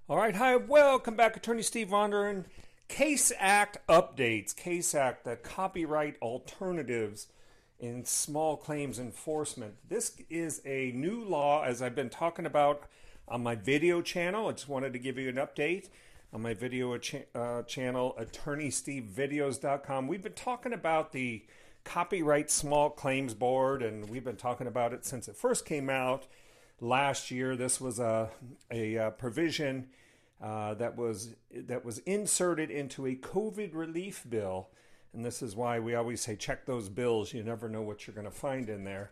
All right, hi, welcome back, Attorney Steve Vondran. Case Act updates. Case Act, the copyright alternatives in small claims enforcement. This is a new law, as I've been talking about on my video channel. I just wanted to give you an update on my video channel, AttorneySteveVideos.com. We've been talking about the Copyright Small Claims Board, and we've been talking about it since it first came out last year. This was a provision that was inserted into a COVID relief bill, and this is why we always say check those bills. You never know what you're going to find in there.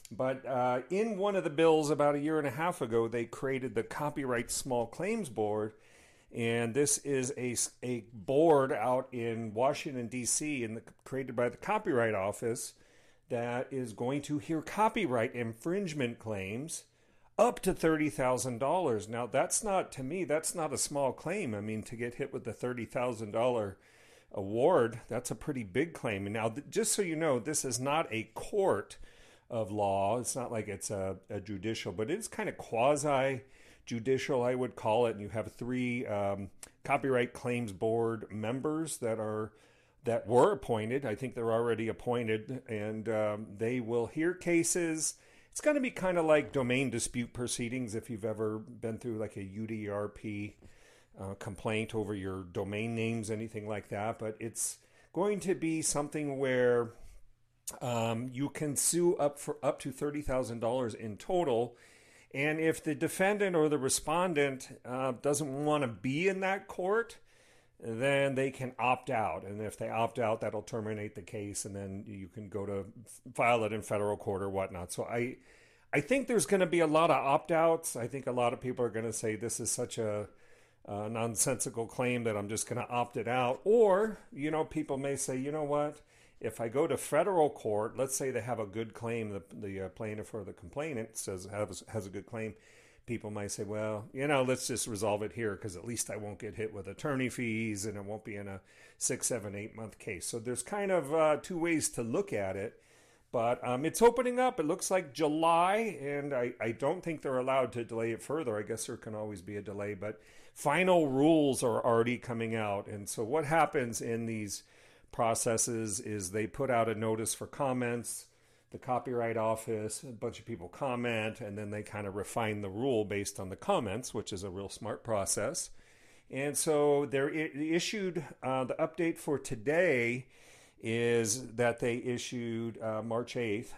But in one of the bills about a year and a half ago, they created the Copyright Small Claims Board, and this is a board out in Washington, D.C., created by the Copyright Office that is going to hear copyright infringement claims up to $30,000. Now, that's not a small claim. I mean, to get hit with the $30,000 award, that's a pretty big claim. And now, just so you know, this is not a court of law. It's not like it's a judicial, but it's kind of quasi-judicial, I would call it. And you have three Copyright Claims Board members that were appointed. I think they're already appointed, and they will hear cases. It's going to be kind of like domain dispute proceedings if you've ever been through like a UDRP complaint over your domain names, anything like that. But it's going to be something where you can sue up to $30,000 in total. And if the defendant or the respondent doesn't want to be in that court, then they can opt out. And if they opt out, that'll terminate the case, and then you can go to file it in federal court or whatnot. So I think there's going to be a lot of opt-outs. I think a lot of people are going to say this is such a nonsensical claim that I'm just going to opt it out. Or, people may say, you know what, if I go to federal court, let's say they have a good claim, the plaintiff or the complainant has a good claim. People might say, well, let's just resolve it here because at least I won't get hit with attorney fees and it won't be in a 6, 7, 8 month case. So there's kind of two ways to look at it. But it's opening up. It looks like July, and I don't think they're allowed to delay it further. I guess there can always be a delay, but final rules are already coming out. And so what happens in these processes is they put out a notice for comments. The Copyright Office, a bunch of people comment, and then they kind of refine the rule based on the comments, which is a real smart process. And so they issued the update for today is that they issued March 8th,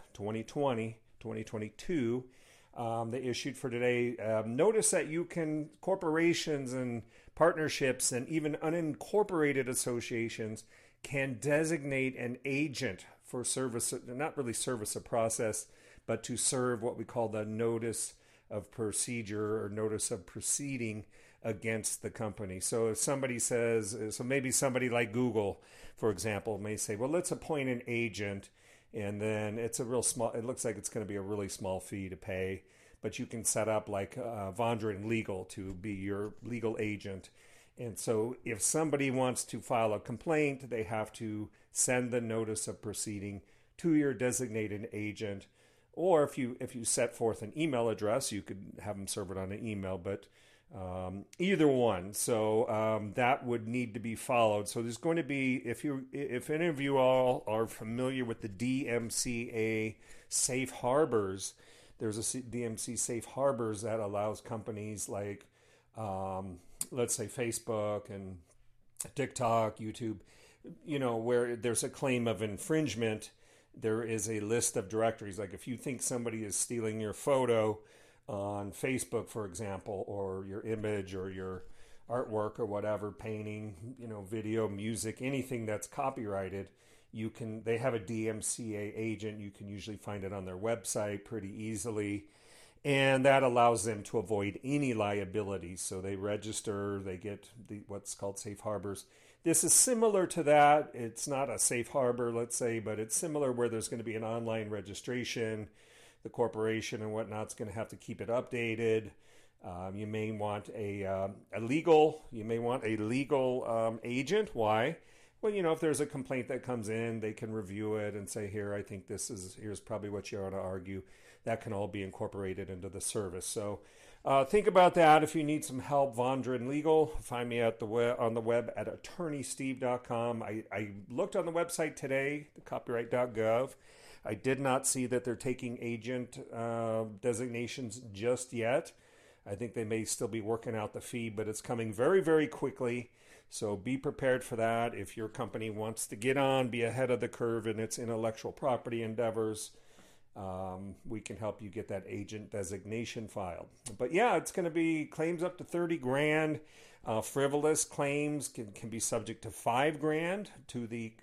2022. They issued for today. Notice that corporations and partnerships and even unincorporated associations can designate an agent for service, not really service a process, but to serve what we call the notice of procedure or notice of proceeding against the company. So if somebody says, so maybe somebody like Google, for example, may say, well, let's appoint an agent, and then it looks like it's going to be a really small fee to pay, but you can set up like Vondran Legal to be your legal agent. And so if somebody wants to file a complaint, they have to send the notice of proceeding to your designated agent. Or if you set forth an email address, you could have them serve it on an email, but either one. So that would need to be followed. So there's going to be, if any of you all are familiar with the DMCA safe harbors, there's a DMC safe harbors that allows companies like let's say Facebook and TikTok, YouTube, where there's a claim of infringement, there is a list of directories. Like if you think somebody is stealing your photo on Facebook, for example, or your image or your artwork or whatever, painting, video, music, anything that's copyrighted, they have a DMCA agent. You can usually find it on their website pretty easily. And that allows them to avoid any liability. So they register, they get what's called safe harbors. This is similar to that. It's not a safe harbor, let's say, but it's similar where there's going to be an online registration. The corporation and whatnot's going to have to keep it updated. You may want a legal agent. Why? Well, if there's a complaint that comes in, they can review it and say, here, I think here's probably what you ought to argue. That can all be incorporated into the service. So Think about that. If you need some help, Vondran Legal. Find me at on the web at attorneysteve.com. I looked on the website today, the copyright.gov. I did not see that they're taking agent designations just yet. I think they may still be working out the fee, but it's coming very, very quickly. So be prepared for that. If your company wants to get on, be ahead of the curve in its intellectual property endeavors, we can help you get that agent designation filed. But yeah, it's going to be claims up to 30 grand. Frivolous claims can be subject to 5 grand to the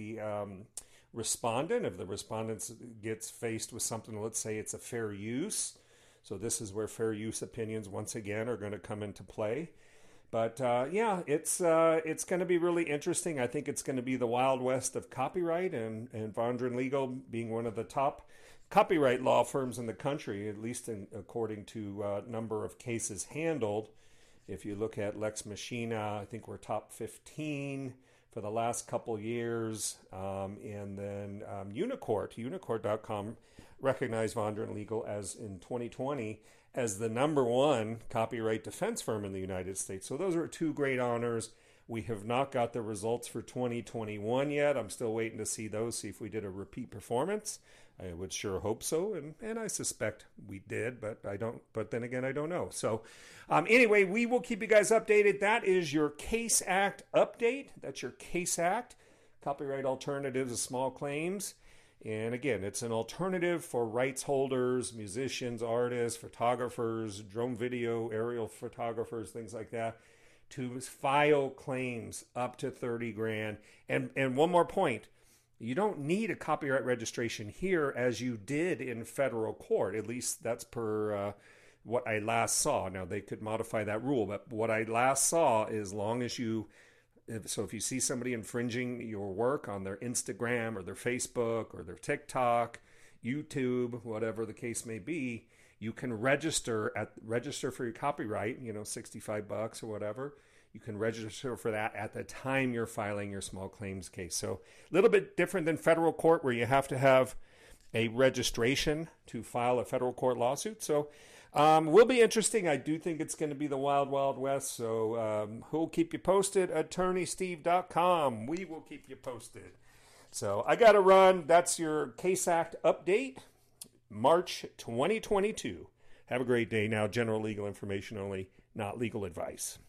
respondent. If the respondent gets faced with something, let's say it's a fair use. So this is where fair use opinions once again are going to come into play. But yeah, it's going to be really interesting. I think it's going to be the Wild West of copyright, and Vondran Legal being one of the top copyright law firms in the country, at least according to number of cases handled. If you look at Lex Machina, I think we're top 15 for the last couple years. And then Unicourt.com recognized Vondran Legal as in 2020 as the number 1 copyright defense firm in the United States. So those are 2 great honors. We have not got the results for 2021 yet. I'm still waiting to see those, see if we did a repeat performance. I would sure hope so, and I suspect we did, but I don't. But then again, I don't know. So anyway, we will keep you guys updated. That is your Case Act update. That's your Case Act, Copyright Alternatives of Small Claims. And again, it's an alternative for rights holders, musicians, artists, photographers, drone video, aerial photographers, things like that, to file claims up to 30 grand. And one more point, you don't need a copyright registration here as you did in federal court. At least that's per what I last saw. Now, they could modify that rule, but what I last saw is if you see somebody infringing your work on their Instagram or their Facebook or their TikTok, YouTube, whatever the case may be, you can register for your copyright, $65 or whatever. You can register for that at the time you're filing your small claims case. So a little bit different than federal court, where you have to have a registration to file a federal court lawsuit. So will be interesting. I do think it's going to be the wild, wild west. So who'll keep you posted? AttorneySteve.com. We will keep you posted. So I got to run. That's your Case Act update, March 2022. Have a great day. Now, general legal information only, not legal advice.